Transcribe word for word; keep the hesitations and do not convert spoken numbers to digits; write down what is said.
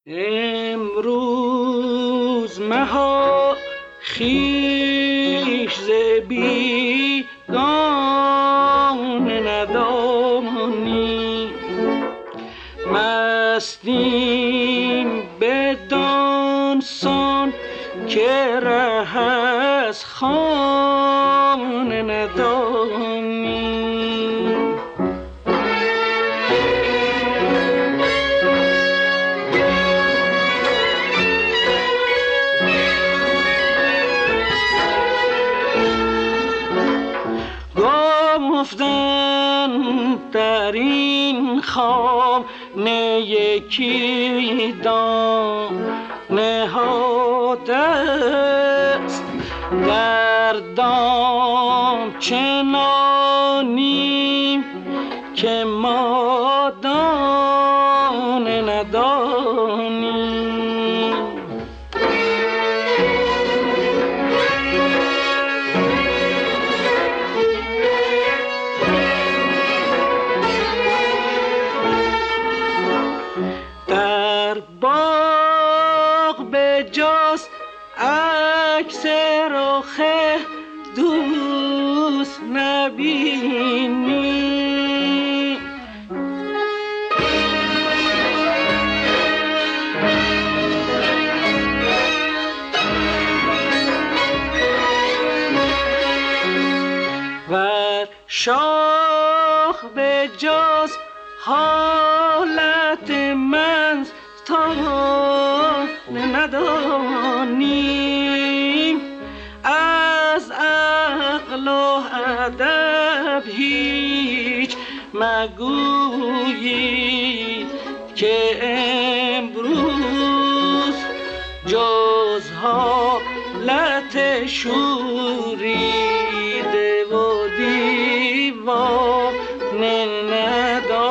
امروز مها خویش ز بیگانه ندانی، مستیم بدان سان که ره از خانه ندانی. گفتن در این خانه یکی دانه ها دست، در دام چنانیم که ما دانه ندانیم. در باغ به جاست عکس رخ دوست نبینی، ور شاخ به جاست حالت من تا ندانیم، از عقل و ادب هیچ مگویید که امروز جز حالت شوریده و دیوانه ندانیم.